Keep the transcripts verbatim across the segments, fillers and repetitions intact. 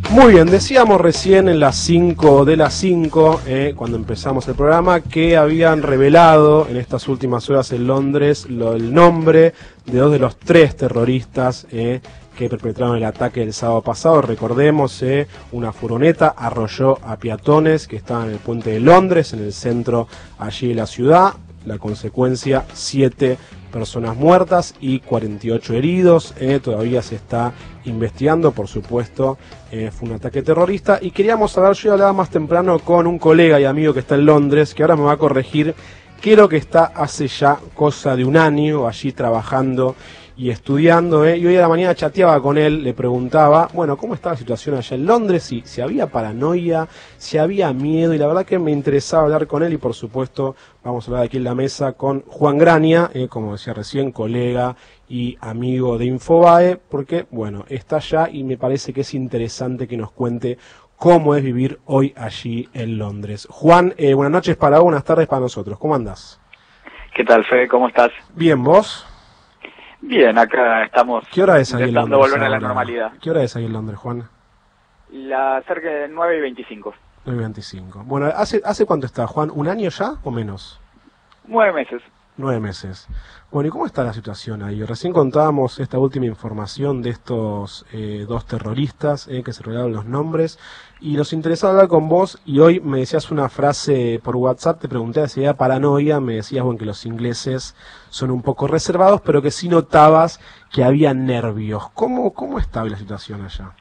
Muy bien, decíamos recién en las cinco de las cinco, eh, cuando empezamos el programa, que habían revelado en estas últimas horas en Londres lo, el nombre de dos de los tres terroristas eh, que perpetraron el ataque el sábado pasado. Recordemos, eh, una furgoneta arrolló a peatones que estaban en el puente de Londres, en el centro allí de la ciudad. La consecuencia, siete personas muertas y cuarenta y ocho heridos. Eh, todavía se está investigando, por supuesto, eh, fue un ataque terrorista. Y queríamos saber, yo hablaba más temprano con un colega y amigo que está en Londres, que ahora me va a corregir, que lo que está hace ya cosa de un año allí trabajando y estudiando, ¿eh? Y hoy a la mañana chateaba con él, le preguntaba, bueno, ¿cómo está la situación allá en Londres? Si, si había paranoia, si había miedo, y la verdad que me interesaba hablar con él, y por supuesto vamos a hablar aquí en la mesa con Juan Graña, eh, como decía recién, colega y amigo de Infobae, porque, bueno, está allá y me parece que es interesante que nos cuente cómo es vivir hoy allí en Londres. Juan, eh, buenas noches para vos, buenas tardes para nosotros, ¿cómo andás? ¿Qué tal, Fede? ¿Cómo estás? Bien, ¿vos? Bien, acá estamos. ¿Qué hora es ahí en Londres? Volver a la ahora? normalidad. ¿Qué hora es ahí en Londres, Juan? La cerca de nueve y veinticinco. nueve y veinticinco. Bueno, ¿hace, ¿hace cuánto está, Juan? ¿Un año ya o menos? Nueve meses. Nueve meses. Bueno, ¿y cómo está la situación ahí? Recién contábamos esta última información de estos eh, dos terroristas eh, que se revelaron los nombres, y nos interesaba hablar con vos, y hoy me decías una frase por WhatsApp, te pregunté si era paranoia, me decías, bueno, que los ingleses son un poco reservados, pero que sí notabas que había nervios. ¿Cómo, cómo está hoy la situación allá?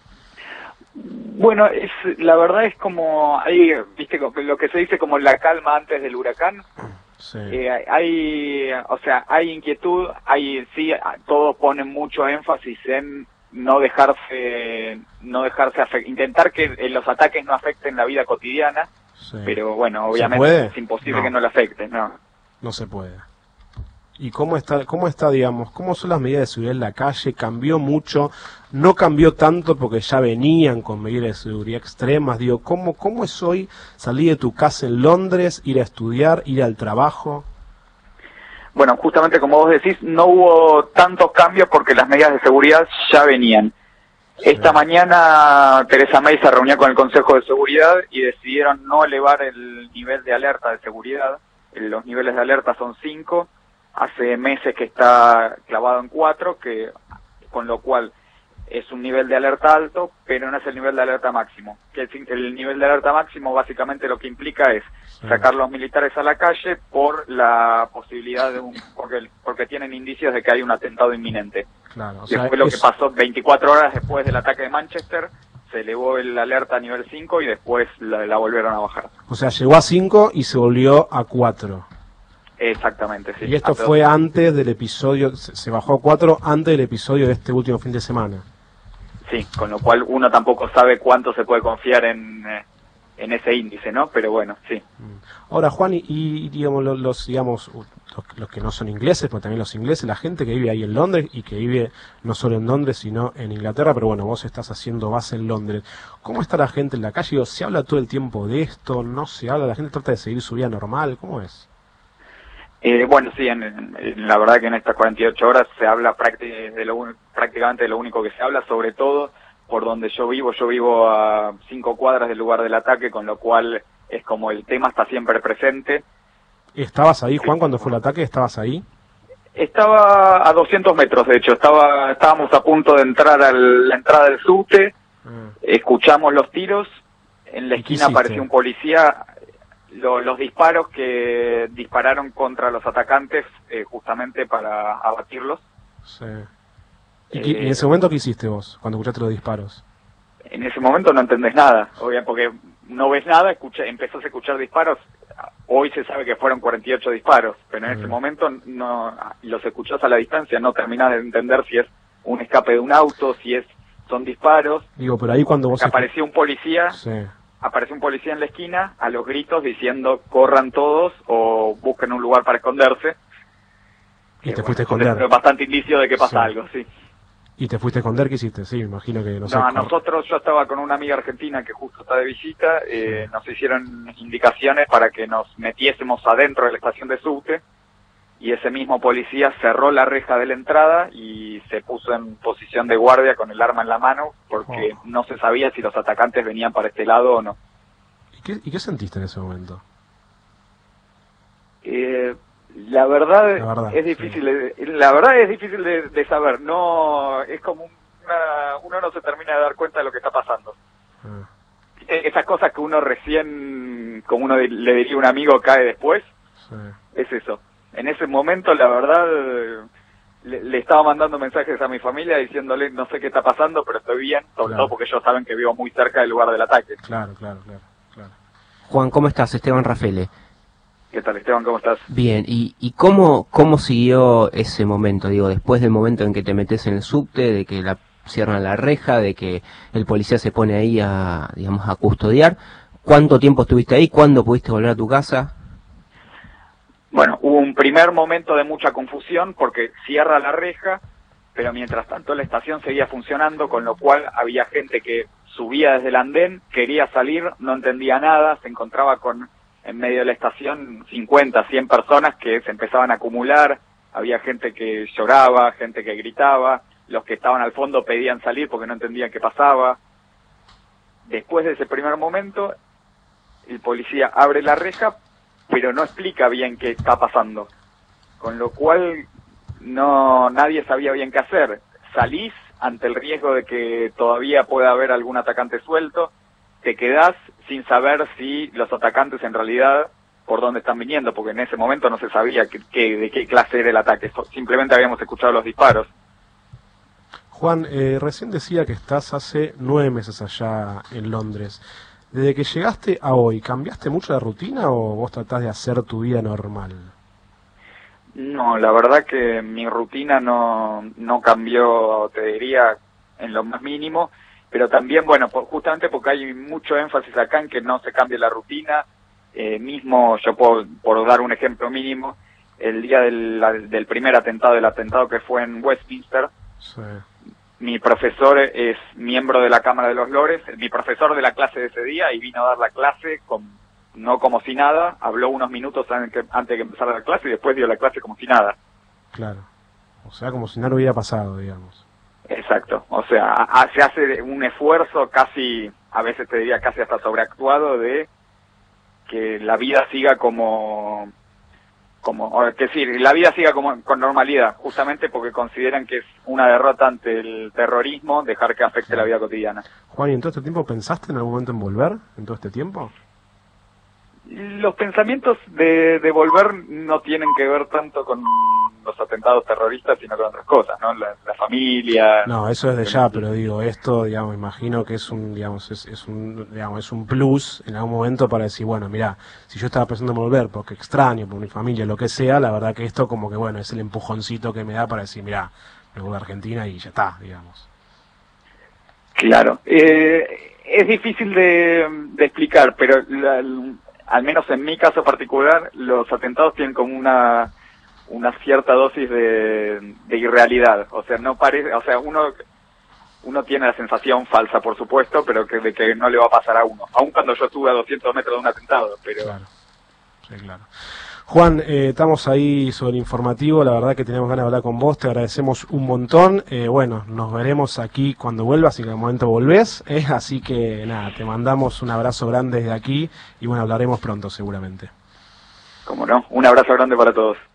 Bueno, es, la verdad es como, hay, viste, lo que se dice como la calma antes del huracán. Sí. Eh, hay, o sea, hay inquietud, hay, sí, todos ponen mucho énfasis en no dejarse, no dejarse afectar, intentar que los ataques no afecten la vida cotidiana, sí. Pero bueno, obviamente es imposible no. que no le afecten, no. No se puede. ¿Y cómo está, cómo está, digamos, cómo son las medidas de seguridad en la calle? ¿Cambió mucho? ¿No cambió tanto porque ya venían con medidas de seguridad extremas? Digo, ¿cómo, cómo es hoy salir de tu casa en Londres, ir a estudiar, ir al trabajo? Bueno, justamente como vos decís, no hubo tantos cambios porque las medidas de seguridad ya venían. Sí. Esta mañana Theresa May se reunió con el Consejo de Seguridad y decidieron no elevar el nivel de alerta de seguridad. Los niveles de alerta son cinco. Hace meses que está clavado en cuatro, que con lo cual es un nivel de alerta alto, pero no es el nivel de alerta máximo. Que el, el nivel de alerta máximo básicamente lo que implica es sacar los militares a la calle por la posibilidad de un, porque, porque tienen indicios de que hay un atentado inminente. Claro, o sea, después lo es... que pasó veinticuatro horas después del ataque de Manchester, se elevó el alerta a nivel cinco y después la, la volvieron a bajar. O sea, llegó a cinco y se volvió a cuatro. Exactamente, sí. Y esto fue antes del episodio, se bajó a cuatro antes del episodio de este último fin de semana. Sí, con lo cual uno tampoco sabe cuánto se puede confiar en, en ese índice, ¿no? Pero bueno, sí. Ahora, Juan, y, y digamos, los, los digamos los, los que no son ingleses, pero también los ingleses, la gente que vive ahí en Londres y que vive no solo en Londres, sino en Inglaterra, pero bueno, vos estás haciendo base en Londres. ¿Cómo está la gente en la calle? Digo, ¿se habla todo el tiempo de esto? ¿No se habla? ¿La gente trata de seguir su vida normal? ¿Cómo es? Eh, bueno, sí, en, en, la verdad que en estas cuarenta y ocho horas se habla prácticamente de, lo, prácticamente de lo único que se habla, sobre todo por donde yo vivo. Yo vivo a cinco cuadras del lugar del ataque, con lo cual es como el tema está siempre presente. ¿Estabas ahí, Juan, cuando fue el ataque? ¿Estabas ahí? Estaba a doscientos metros, de hecho. Estaba Estábamos a punto de entrar a la entrada del subte, ah. Escuchamos los tiros, en la esquina apareció un policía... Lo, los disparos que dispararon contra los atacantes eh, justamente para abatirlos. Sí. ¿Y, eh, ¿Y en ese momento qué hiciste vos, cuando escuchaste los disparos? En ese momento no entendés nada, obviamente, porque no ves nada, escucha, empezás a escuchar disparos. Hoy se sabe que fueron cuarenta y ocho disparos, pero en sí. ese momento no los escuchás a la distancia, no terminás de entender si es un escape de un auto, si es son disparos. Digo, pero ahí cuando vos... Apareció un policía... Sí. Apareció un policía en la esquina a los gritos diciendo corran todos o busquen un lugar para esconderse. Y te fuiste a esconder. Es bastante indicio de que pasa sí. algo, sí. ¿Y te fuiste a esconder? ¿Qué hiciste? Sí, me imagino que no, no sé. No, nosotros, yo estaba con una amiga argentina que justo está de visita, eh, sí. Nos hicieron indicaciones para que nos metiésemos adentro de la estación de subte y ese mismo policía cerró la reja de la entrada y se puso en posición de guardia con el arma en la mano porque Oh. no se sabía si los atacantes venían para este lado o no. ¿Y qué, y qué sentiste en ese momento? Eh, la verdad, La verdad, es difícil, de, la verdad es difícil de, de saber. No, es como una, uno no se termina de dar cuenta de lo que está pasando. Ah, Esas cosas que uno recién, como uno le diría a un amigo, cae después, sí. es eso. En ese momento, la verdad, le, le estaba mandando mensajes a mi familia diciéndole no sé qué está pasando, pero estoy bien, sobre Claro. todo porque ellos saben que vivo muy cerca del lugar del ataque. Claro, claro, claro, claro. Juan, ¿cómo estás? Esteban Rafele. ¿Qué tal, Esteban? ¿Cómo estás? Bien, ¿y, y cómo, cómo siguió ese momento? Digo, después del momento en que te metes en el subte, de que la cierran la reja, de que el policía se pone ahí a, digamos, a custodiar, ¿cuánto tiempo estuviste ahí? ¿Cuándo pudiste volver a tu casa? Bueno, hubo un primer momento de mucha confusión porque cierra la reja, pero mientras tanto la estación seguía funcionando, con lo cual había gente que subía desde el andén, quería salir, no entendía nada, se encontraba con en medio de la estación cincuenta, cien personas que se empezaban a acumular, había gente que lloraba, gente que gritaba, los que estaban al fondo pedían salir porque no entendían qué pasaba. Después de ese primer momento, el policía abre la reja, pero no explica bien qué está pasando, con lo cual no nadie sabía bien qué hacer. Salís ante el riesgo de que todavía pueda haber algún atacante suelto, te quedás sin saber si los atacantes en realidad por dónde están viniendo, porque en ese momento no se sabía que, que, de qué clase era el ataque, simplemente habíamos escuchado los disparos. Juan, eh, recién decía que estás hace nueve meses allá en Londres. Desde que llegaste a hoy, ¿cambiaste mucho la rutina o vos tratás de hacer tu vida normal? No, la verdad que mi rutina no, no cambió, te diría, en lo más mínimo, pero también, bueno, por, justamente porque hay mucho énfasis acá en que no se cambie la rutina. Eh, mismo, yo puedo, por dar un ejemplo mínimo, el día del, del primer atentado, el atentado que fue en Westminster, Sí. mi profesor es miembro de la Cámara de los Lores, mi profesor de la clase de ese día, y vino a dar la clase con, no como si nada, habló unos minutos antes que, antes de que empezara la clase y después dio la clase como si nada. Claro. O sea, como si nada hubiera pasado, digamos. Exacto, o sea, a, se hace un esfuerzo casi, a veces te diría casi hasta sobreactuado, de que la vida siga como, como, es decir, la vida siga como con normalidad, justamente porque consideran que es una derrota ante el terrorismo dejar que afecte la vida cotidiana. Juan, ¿y en todo este tiempo pensaste en algún momento en volver? ¿En todo este tiempo? Los pensamientos de, de volver no tienen que ver tanto con los atentados terroristas, sino con otras cosas, ¿no? La, la familia. No, eso es de ya, pero digo, esto, digamos, imagino que es un, digamos, es, es un, digamos, es un plus en algún momento para decir, bueno, mira, si yo estaba pensando en volver porque extraño, por mi familia, lo que sea, la verdad que esto como que, bueno, es el empujoncito que me da para decir, mira, me voy a Argentina y ya está, digamos. Claro, eh, es difícil de, de explicar, pero la, el, al menos en mi caso particular, los atentados tienen como una una cierta dosis de, de irrealidad. O sea, no parece, o sea, uno uno tiene la sensación falsa, por supuesto, pero que de que no le va a pasar a uno. Aun cuando yo estuve a doscientos metros de un atentado, pero... Claro, sí, claro. Juan, eh, estamos ahí sobre el informativo, la verdad que teníamos ganas de hablar con vos, te agradecemos un montón, eh, bueno, nos veremos aquí cuando vuelvas y que en el momento volvés, eh, así que nada, te mandamos un abrazo grande desde aquí y bueno, hablaremos pronto seguramente. Cómo no, un abrazo grande para todos.